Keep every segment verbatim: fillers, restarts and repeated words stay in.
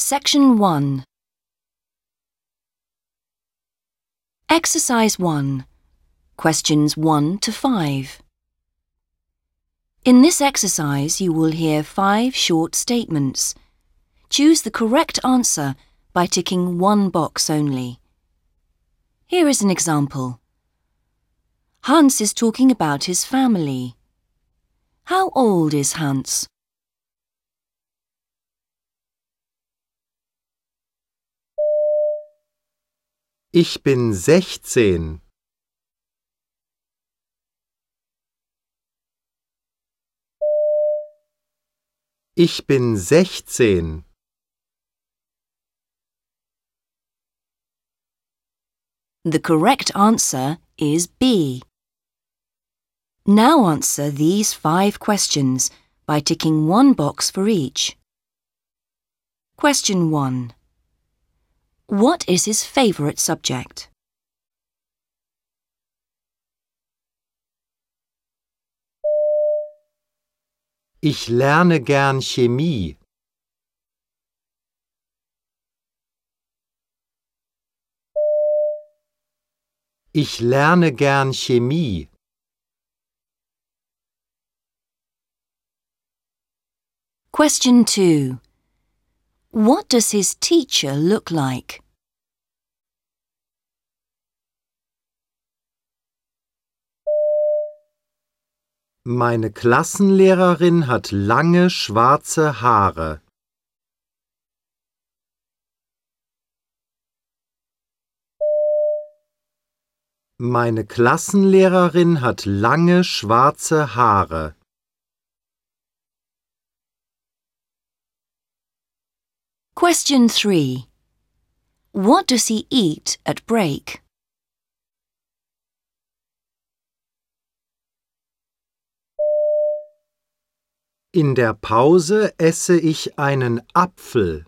Section one. Exercise one. Questions one to five. In this exercise, you will hear five short statements. Choose the correct answer by ticking one box only. Here is an example. Hans is talking about his family. How old is Hans? Ich bin sechzehn. Ich bin sechzehn. The correct answer is B. Now answer these five questions by ticking one box for each. Question one. What is his favorite subject? Ich lerne gern Chemie. Ich lerne gern Chemie. Question two. What does his teacher look like? Meine Klassenlehrerin hat lange schwarze Haare. Meine Klassenlehrerin hat lange schwarze Haare. Question three. What does he eat at break? In der Pause esse ich einen Apfel.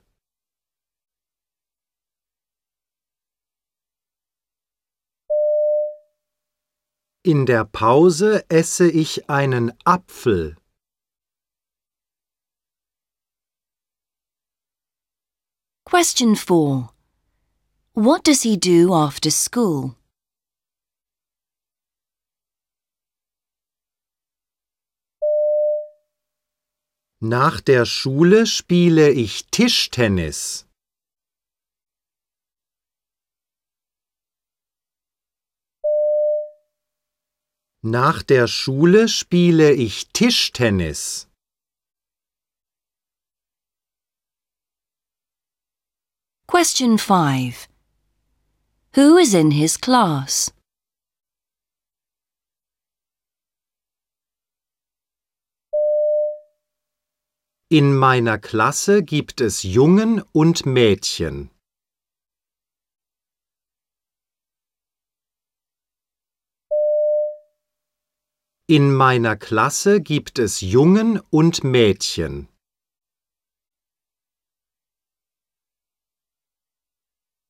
In der Pause esse ich einen Apfel. Question four. What does he do after school? Nach der Schule spiele ich Tischtennis. Nach der Schule spiele ich Tischtennis. Question five. Who is in his class? In meiner Klasse gibt es Jungen und Mädchen. In meiner Klasse gibt es Jungen und Mädchen.